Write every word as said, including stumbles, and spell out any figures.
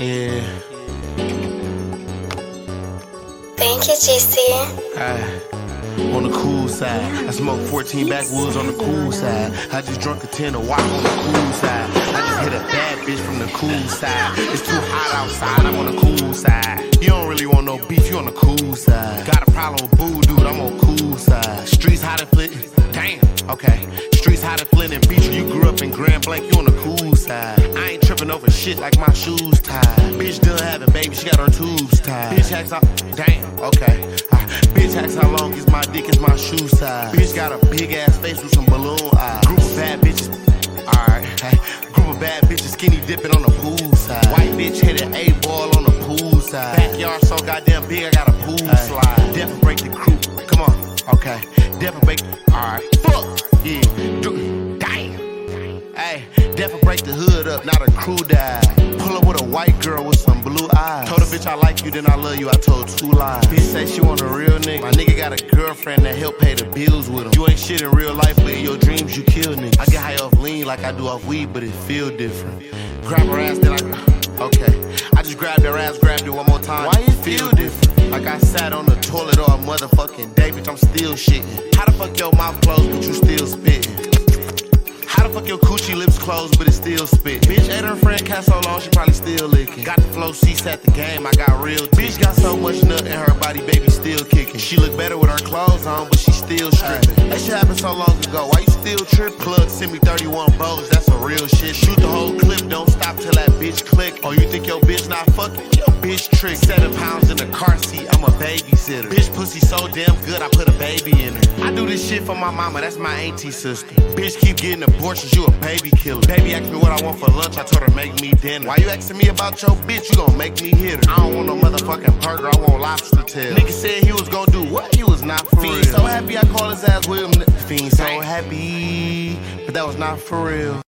Yeah. Thank you, G C. I, on the cool side, I smoke fourteen backwoods on the cool side. I just drunk a ten of walk on the cool side. I just hit a bad bitch from the cool side. It's too hot outside, I'm on the cool side. You don't really want no beef, you on the cool side. Got a problem with boo, dude, I'm on cool side. Streets hot and Flint, damn, okay. Streets hot and Flint and Beach, you grew up in Grand Blanc, you on the cool side. I ain't tripping over shit like my shoes tied. Bitch done having baby, she got her tubes tied. Bitch hacks out, damn, okay. Uh, bitch hacks how long is my dick is my shoe size. Bitch got a big ass face with some balloon eyes. Group of bad bitches, alright. Hey. Group of bad bitches skinny dipping on the pool side. White bitch hit an eight ball on the pool side. Backyard so goddamn big, I got a pool hey. slide. Definitely break the crew, come on, okay. Definitely break, alright. Fuck, yeah, damn. Hey, definitely break the hood up, not a crew dive. Pull up with a white girl with some blue eyes. Told a bitch I like you, then I love you, I told two lies. Bitch say she want a real nigga. My nigga got a girlfriend that help pay the bills with him. You ain't shit in real life, but in your dreams you kill niggas. I get high off lean like I do off weed, but it feel different. Grab her ass, then I, okay. I just grabbed her ass, grabbed it one more time. Why it feel different? Like I sat on the toilet all motherfucking day, bitch, I'm still shitting. How the fuck your mouth closed, but you still spitting? How the fuck your coochie lips closed, but it still spit? Bitch ate her friend cat so long, she probably still licking. Got the flow, seats at the game, I got real. Bitch got so much nut in her body, baby still kicking. She look better with her clothes on, but she still stripping. That shit happened so long ago, why you still trip? Plug send me thirty-one bows, that's a real shit. Shoot the whole clip, don't stop till that bitch click. Oh, you think your bitch not fucking? Your bitch trick. Seven pounds in the car seat, I'm a babysitter. Bitch pussy so damn good, I put a baby in her. I do this shit for my mama, that's my auntie sister. Bitch keep getting abortions, you a baby killer. Baby asked me what I want for lunch, I told her make me dinner. Why you asking me about your bitch, you gon' make me hit her. I don't want no motherfucking burger, I want lobster tail. Nigga said he was gon' do what? He was not for real. Fiend so happy I call his ass William. Fiend so happy, but that was not for real.